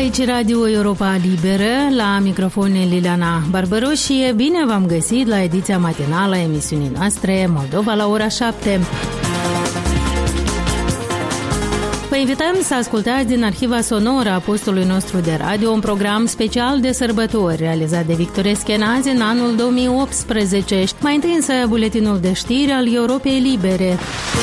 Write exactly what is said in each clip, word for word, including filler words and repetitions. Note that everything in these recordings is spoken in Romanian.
Aici Radio Europa Liberă, la microfon Liliana Barbaros și bine v-am găsit la ediția matinală a emisiunii noastre Moldova la ora șapte. Vă invităm să ascultați din arhiva sonoră a postului nostru de radio un program special de sărbători realizat de Victor Eschenazi în anul două mii optsprezece. Mai întâi însă buletinul de știri al Europei Libere.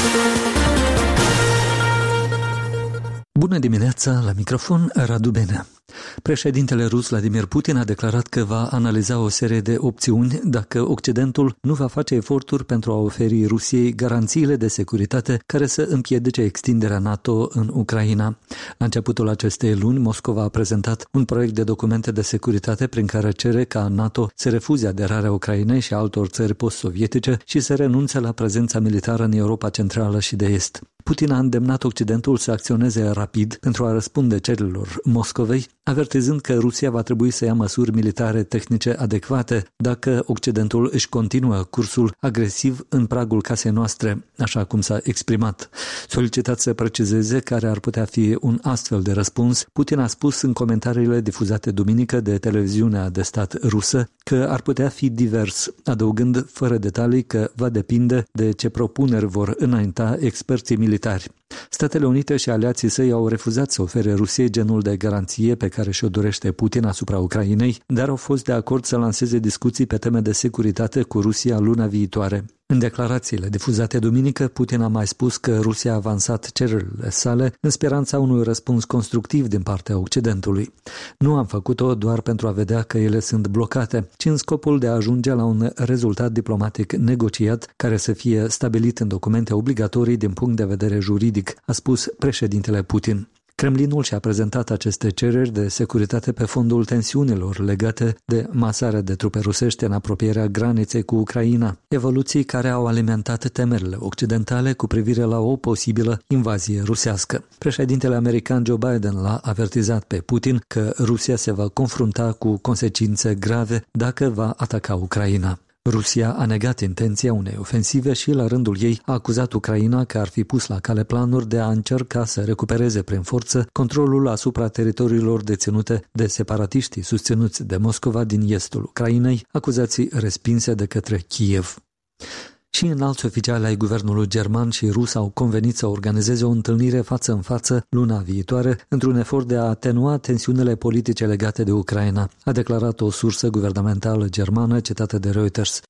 Bună dimineața, la microfon Radu Benea. Președintele rus Vladimir Putin a declarat că va analiza o serie de opțiuni dacă Occidentul nu va face eforturi pentru a oferi Rusiei garanțiile de securitate care să împiedice extinderea NATO în Ucraina. La începutul acestei luni, Moscova a prezentat un proiect de documente de securitate prin care cere ca NATO să refuze aderarea Ucrainei și altor țări post-sovietice și să renunțe la prezența militară în Europa Centrală și de Est. Putin a îndemnat Occidentul să acționeze rapid pentru a răspunde cererilor Moscovei, avertizând că Rusia va trebui să ia măsuri militare tehnice adecvate dacă Occidentul își continuă cursul agresiv în pragul casei noastre, așa cum s-a exprimat. Solicitat să precizeze care ar putea fi un astfel de răspuns, Putin a spus în comentariile difuzate duminică de televiziunea de stat rusă că ar putea fi divers, adăugând fără detalii că va depinde de ce propuneri vor înainta experții militari. Statele Unite și aliații săi au refuzat să ofere Rusiei genul de garanție pe care și-o dorește Putin asupra Ucrainei, dar au fost de acord să lanseze discuții pe teme de securitate cu Rusia luna viitoare. În declarațiile difuzate duminică, Putin a mai spus că Rusia a avansat cererile sale în speranța unui răspuns constructiv din partea Occidentului. Nu am făcut-o doar pentru a vedea că ele sunt blocate, ci în scopul de a ajunge la un rezultat diplomatic negociat care să fie stabilit în documente obligatorii din punct de vedere juridic, a spus președintele Putin. Kremlinul și-a prezentat aceste cereri de securitate pe fondul tensiunilor legate de masarea de trupe rusești în apropierea graniței cu Ucraina, evoluții care au alimentat temerile occidentale cu privire la o posibilă invazie rusească. Președintele american Joe Biden l-a avertizat pe Putin că Rusia se va confrunta cu consecințe grave dacă va ataca Ucraina. Rusia a negat intenția unei ofensive și, la rândul ei, a acuzat Ucraina că ar fi pus la cale planuri de a încerca să recupereze prin forță controlul asupra teritoriilor deținute de separatiștii susținuți de Moscova din estul Ucrainei, acuzații respinse de către Kiev. Și înalți oficiali ai guvernului german și rus au convenit să organizeze o întâlnire față în față luna viitoare într-un efort de a atenua tensiunile politice legate de Ucraina, a declarat o sursă guvernamentală germană citată de Reuters.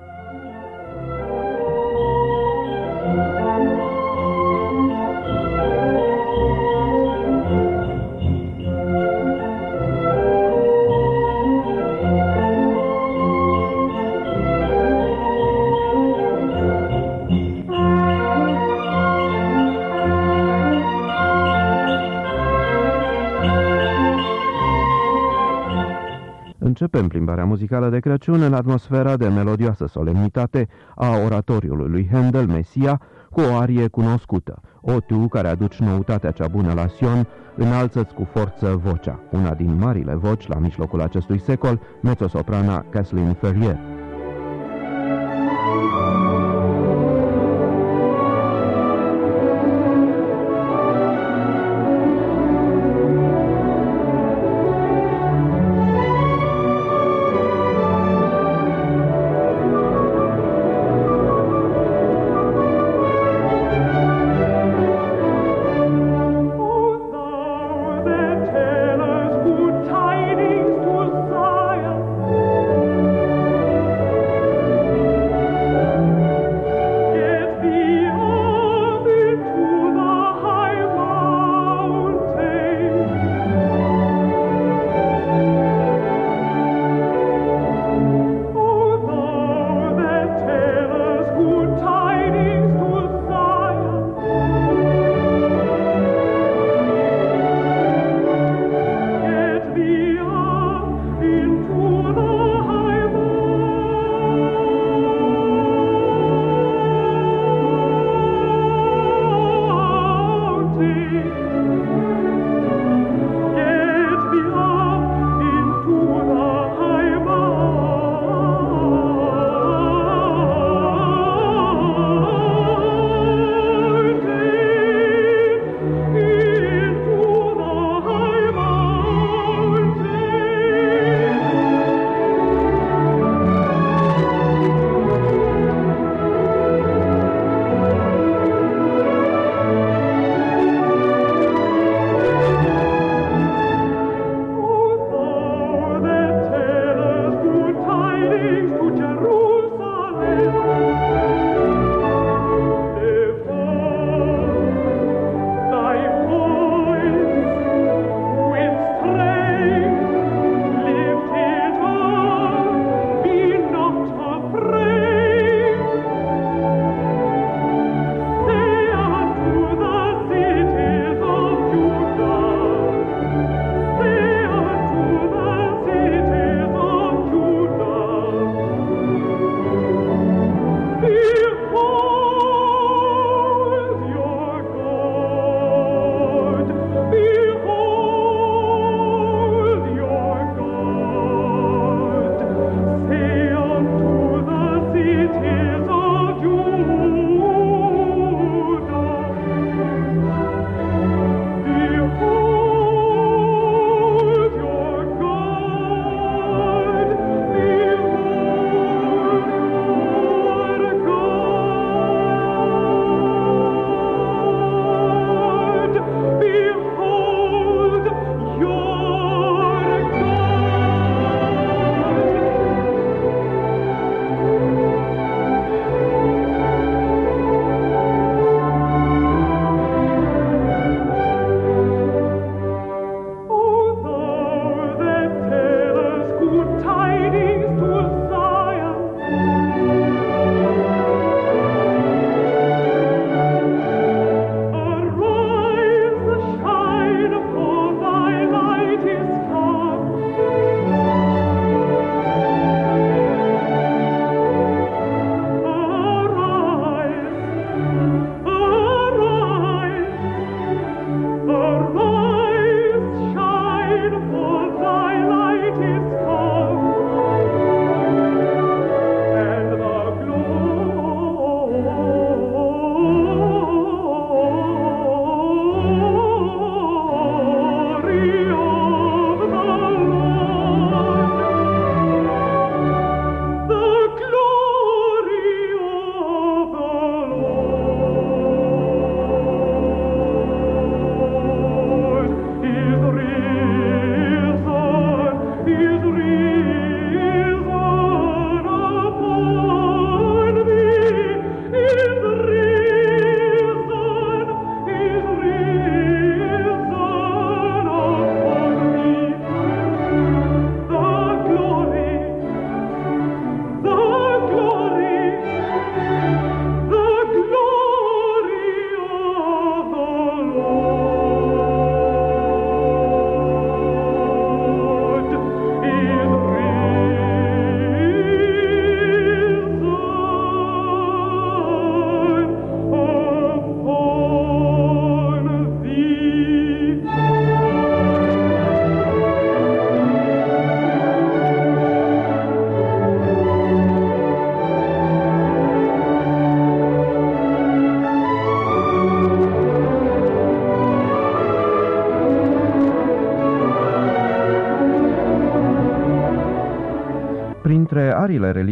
Începem plimbarea muzicală de Crăciun în atmosfera de melodioasă solemnitate a oratoriului lui Handel, Mesia, cu o arie cunoscută. O, tu care aduci noutatea cea bună la Sion, înalță-ți cu forță vocea. Una din marile voci la mijlocul acestui secol, mezzosoprana Kathleen Ferrier. Tidings to Zion.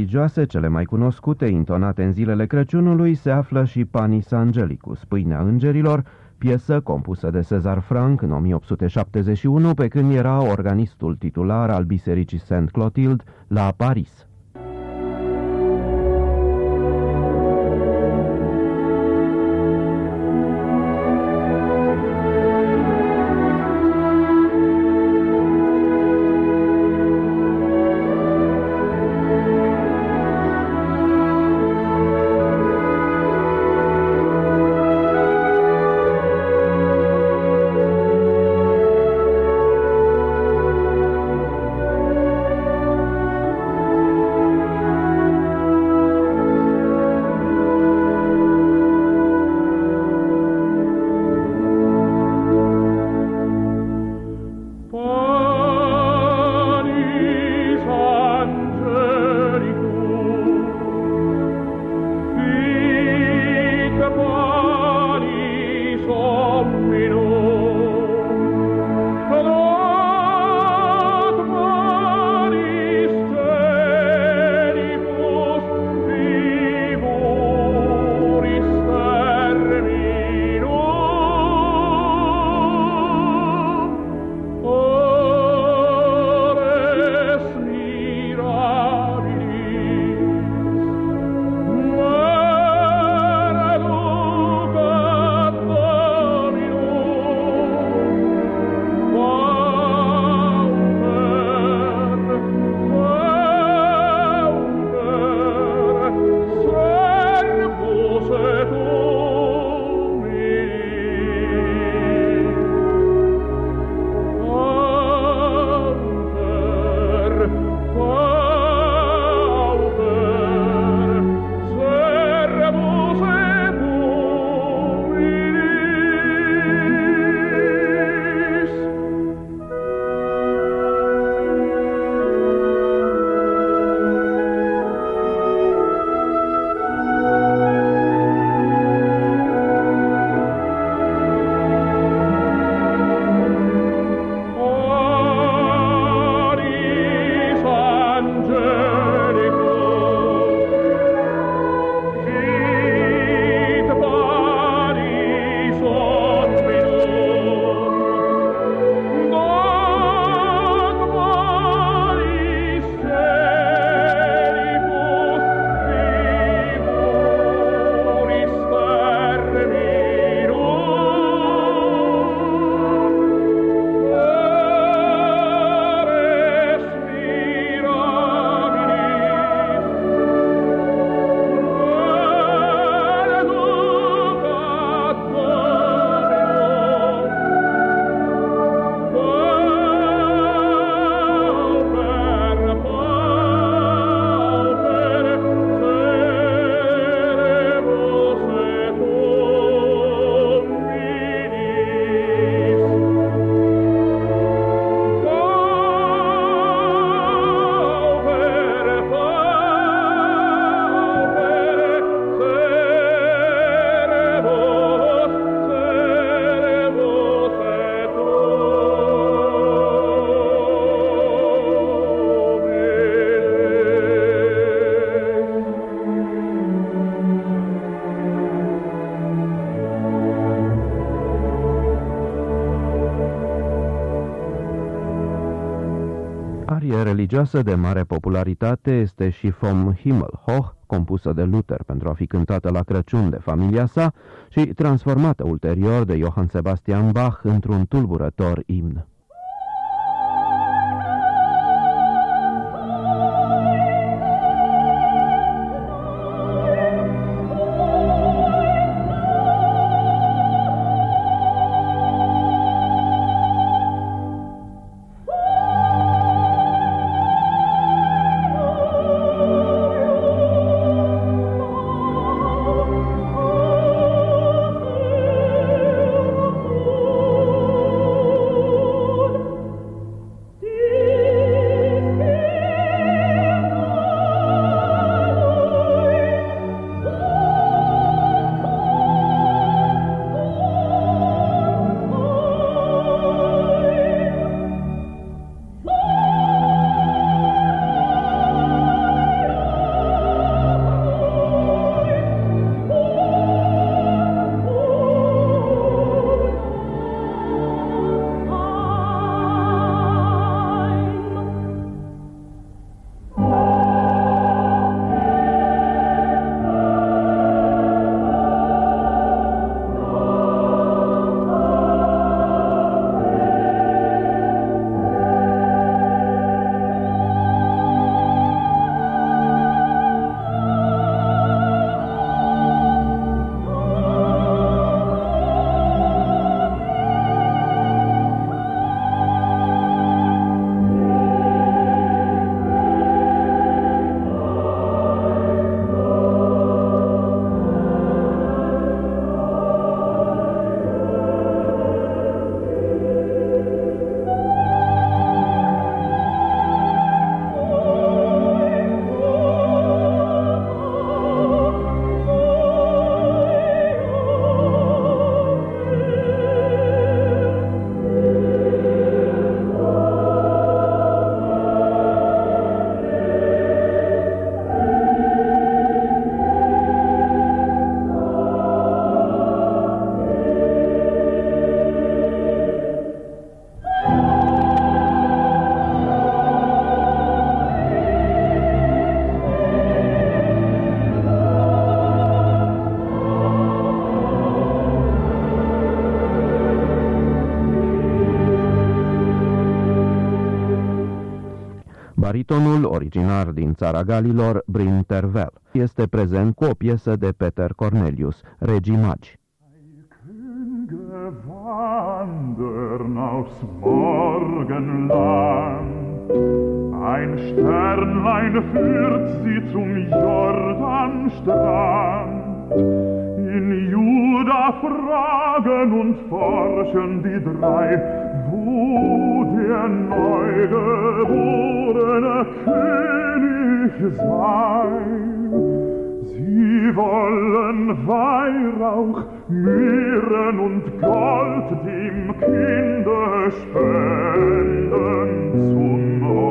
religioase cele mai cunoscute, intonate în zilele Crăciunului, se află și Panis Angelicus, Pâinea Îngerilor, piesă compusă de Cezar Franck în o mie opt sute șaptezeci și unu, pe când era organistul titular al Bisericii Saint Clotilde la Paris. arie religioasă de mare popularitate este și Vom Himmel hoch, compusă de Luther pentru a fi cântată la Crăciun de familia sa și transformată ulterior de Johann Sebastian Bach într-un tulburător imn. Oh baritonul, originar din țara Galilor, Bryn Tervel. Este prezent cu o piesă de Peter Cornelius, Regii Magi. Wandern aufs Morgenland. Ein Sternlein führt sie zum Jordanstrand. In Juda fragen und forschen die drei, wo der neugeborene König sei. Sie wollen Weihrauch, Myrrhen und Gold dem Kinde spenden zum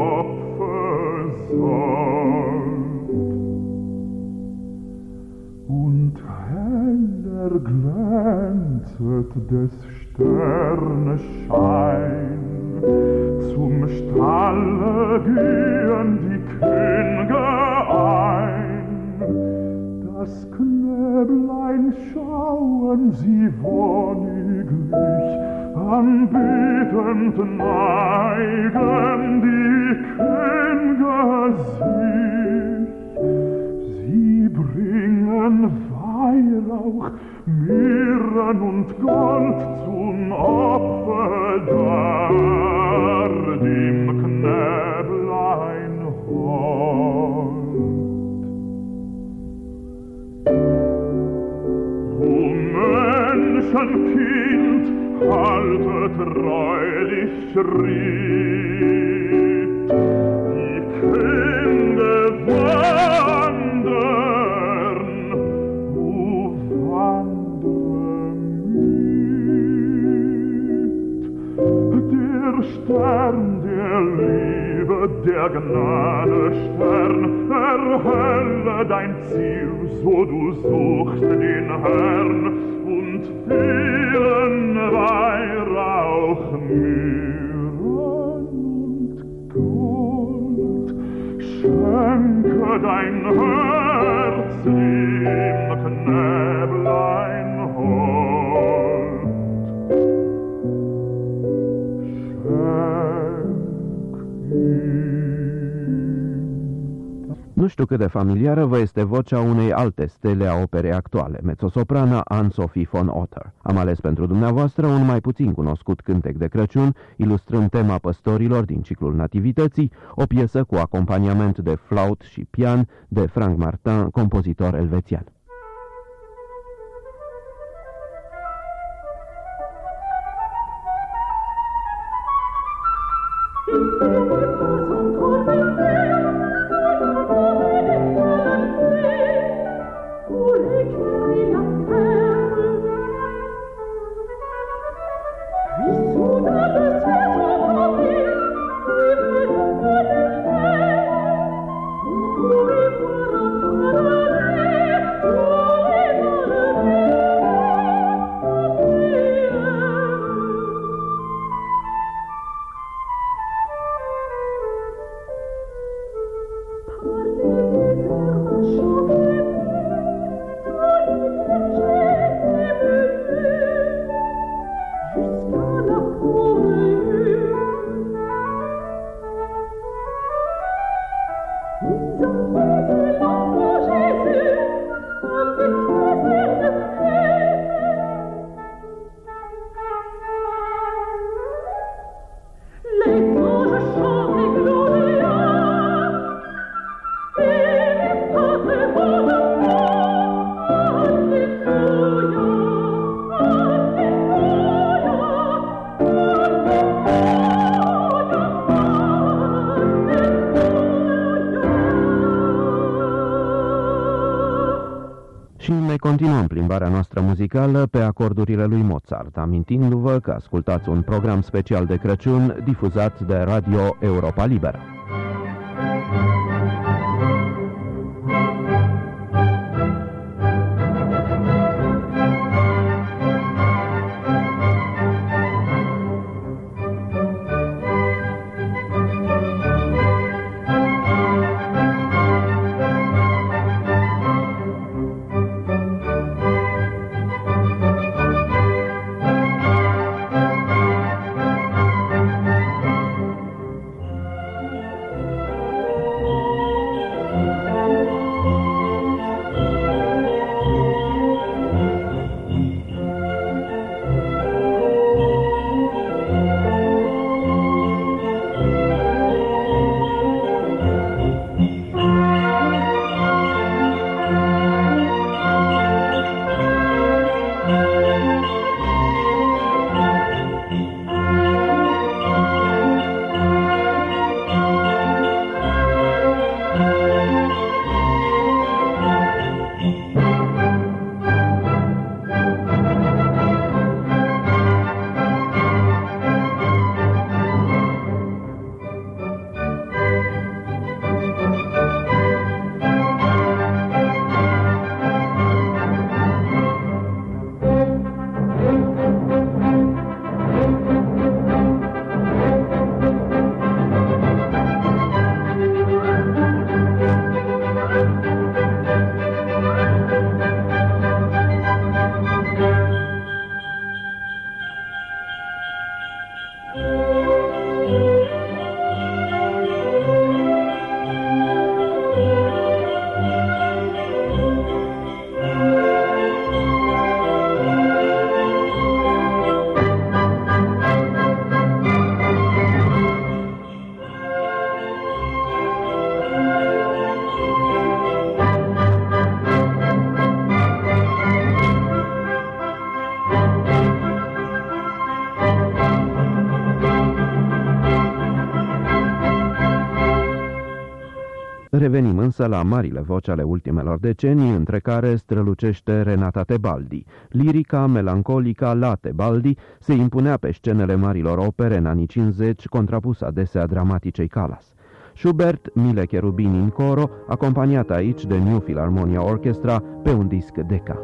Opfersold. Und heller glänzet des Sternes Schein. Zum Stalle gehen die Könige ein. Das Knäblein schauen sie wonniglich, anbetend neigen die Könige sich. Sie bringen Weihrauch, Myrrhen und Gold zum Opfer dar, dem Knäblein hold. O Menschenkind, halte treulich Schritt, die Kinder wandern, o wandere mit. Der Stern der Liebe, der Gnade Stern, erhelle dein Ziel, so du suchst den Herrn, und vielen Weihrauch, Myrrhen und Gold. Schenke dein Herz dem Knäblein hold. Schenk ihm. Nu știu cât de familiară vă este vocea unei alte stele a operei actuale, mezzosoprana Anne-Sophie von Otter. Am ales pentru dumneavoastră un mai puțin cunoscut cântec de Crăciun, ilustrând tema păstorilor din ciclul Nativității, o piesă cu acompaniament de flaut și pian de Frank Martin, compozitor elvețian. Continuăm plimbarea noastră muzicală pe acordurile lui Mozart, amintindu-vă că ascultați un program special de Crăciun difuzat de Radio Europa Liberă. însă la marile voci ale ultimelor decenii, între care strălucește Renata Tebaldi. Lirica melancolica la Tebaldi se impunea pe scenele marilor opere în anii cincizeci, contrapusă adesea dramaticei Callas. Schubert, Mille cherubini in coro, acompaniat aici de New Philharmonia Orchestra pe un disc Decca.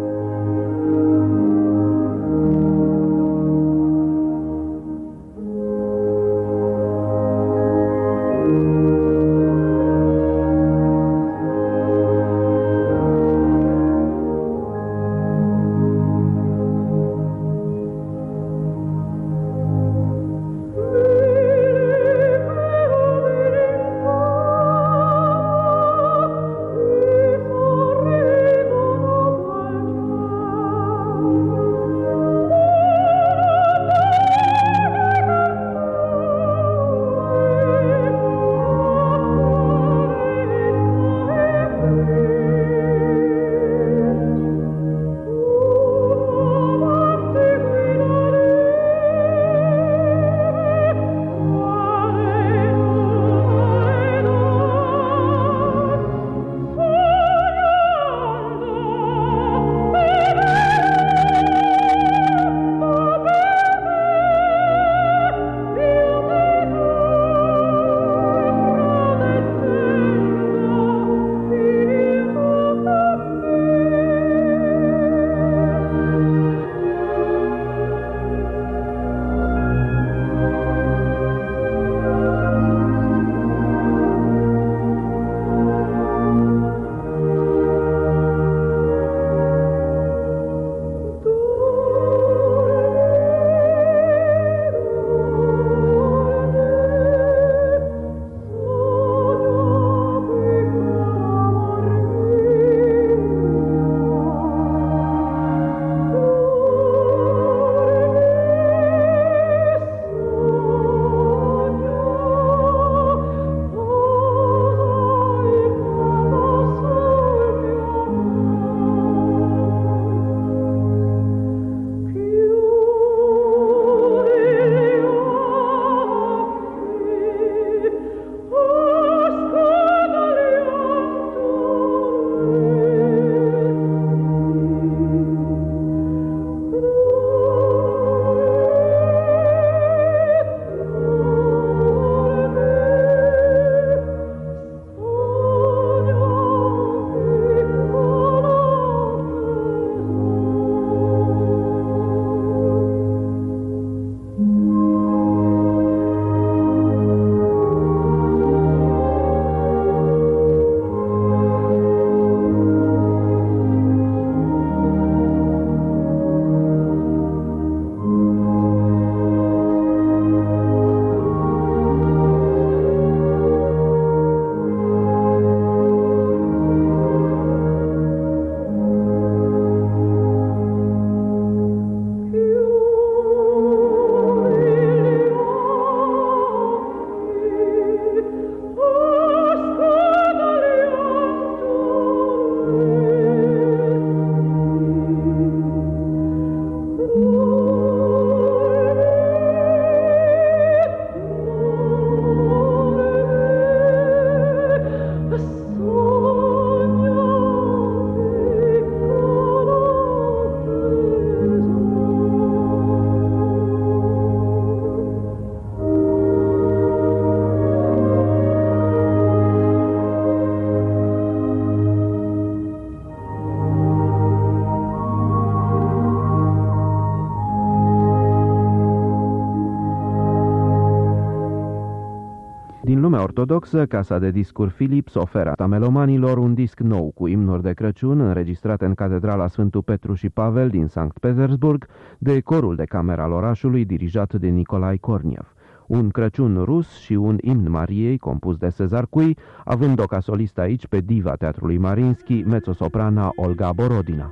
Din lumea ortodoxă, casa de discuri Philips oferă melomanilor un disc nou cu imnuri de Crăciun înregistrate în Catedrala Sfântul Petru și Pavel din Sankt Petersburg de corul de cameră al orașului dirijat de Nicolae Korniev. Un Crăciun rus și un imn Mariei compus de Cezar Cui, având-o ca solistă aici pe diva teatrului Mariinski, mezzosoprana Olga Borodina.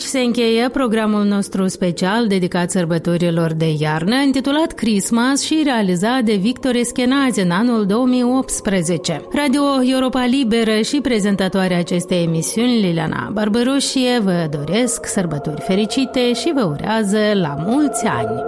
se încheie programul nostru special dedicat sărbătorilor de iarnă, intitulat Christmas și realizat de Victor Eschenazi în anul două mii optsprezece. Radio Europa Liberă și prezentatoarea acestei emisiuni, Liliana Barbaroșie, vă doresc sărbători fericite și vă urează la mulți ani!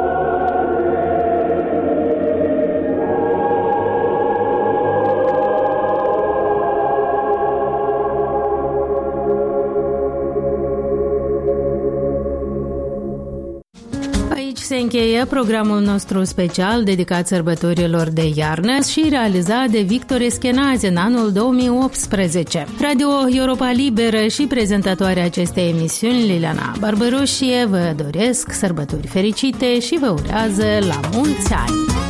Se încheie programul nostru special dedicat sărbătorilor de iarnă și realizat de Victor Eschenazi în anul două mii optsprezece. Radio Europa Liberă și prezentatoarea acestei emisiuni, Liliana Barbaroșie, vă doresc sărbători fericite și vă urează la mulți ani!